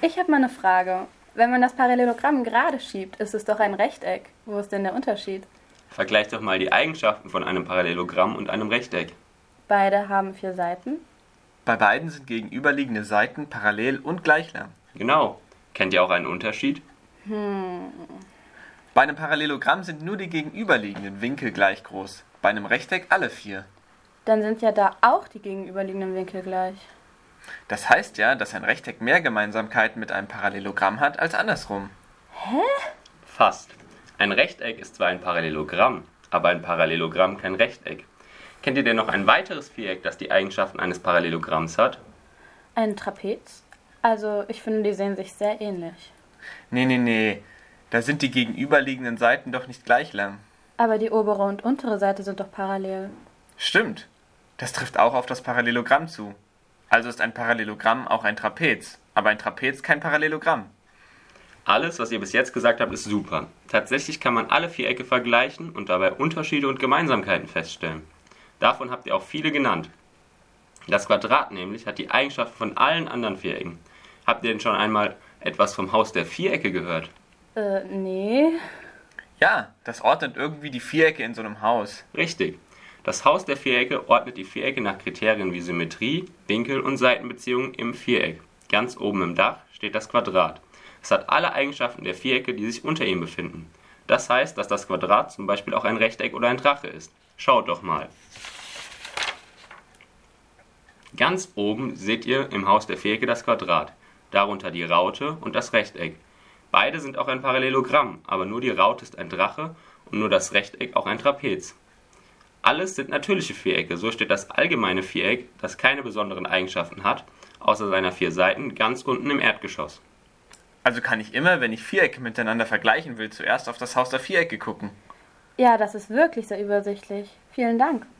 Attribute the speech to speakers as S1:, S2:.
S1: Ich habe mal eine Frage. Wenn man das Parallelogramm gerade schiebt, ist es doch ein Rechteck. Wo ist denn der Unterschied?
S2: Vergleich doch mal die Eigenschaften von einem Parallelogramm und einem Rechteck.
S1: Beide haben 4 Seiten.
S3: Bei beiden sind gegenüberliegende Seiten parallel und gleich lang.
S2: Genau. Kennt ihr auch einen Unterschied?
S3: Bei einem Parallelogramm sind nur die gegenüberliegenden Winkel gleich groß. Bei einem Rechteck alle 4.
S1: Dann sind ja da auch die gegenüberliegenden Winkel gleich.
S3: Das heißt ja, dass ein Rechteck mehr Gemeinsamkeiten mit einem Parallelogramm hat als andersrum.
S2: Fast. Ein Rechteck ist zwar ein Parallelogramm, aber ein Parallelogramm kein Rechteck. Kennt ihr denn noch ein weiteres Viereck, das die Eigenschaften eines Parallelogramms hat?
S1: Ein Trapez? Also, ich finde, die sehen sich sehr ähnlich.
S3: Nee. Da sind die gegenüberliegenden Seiten doch nicht gleich lang.
S1: Aber die obere und untere Seite sind doch parallel.
S3: Stimmt. Das trifft auch auf das Parallelogramm zu. Also ist ein Parallelogramm auch ein Trapez, aber ein Trapez kein Parallelogramm.
S2: Alles, was ihr bis jetzt gesagt habt, ist super. Tatsächlich kann man alle Vierecke vergleichen und dabei Unterschiede und Gemeinsamkeiten feststellen. Davon habt ihr auch viele genannt. Das Quadrat nämlich hat die Eigenschaften von allen anderen Vierecken. Habt ihr denn schon einmal etwas vom Haus der Vierecke gehört?
S1: Nee.
S3: Ja, das ordnet irgendwie die Vierecke in so einem Haus.
S2: Richtig. Das Haus der Vierecke ordnet die Vierecke nach Kriterien wie Symmetrie, Winkel und Seitenbeziehungen im Viereck. Ganz oben im Dach steht das Quadrat. Es hat alle Eigenschaften der Vierecke, die sich unter ihm befinden. Das heißt, dass das Quadrat zum Beispiel auch ein Rechteck oder ein Drache ist. Schaut doch mal. Ganz oben seht ihr im Haus der Vierecke das Quadrat, darunter die Raute und das Rechteck. Beide sind auch ein Parallelogramm, aber nur die Raute ist ein Drache und nur das Rechteck auch ein Trapez. Alles sind natürliche Vierecke, so steht das allgemeine Viereck, das keine besonderen Eigenschaften hat, außer seiner 4 Seiten, ganz unten im Erdgeschoss.
S3: Also kann ich immer, wenn ich Vierecke miteinander vergleichen will, zuerst auf das Haus der Vierecke gucken.
S1: Ja, das ist wirklich sehr übersichtlich. Vielen Dank.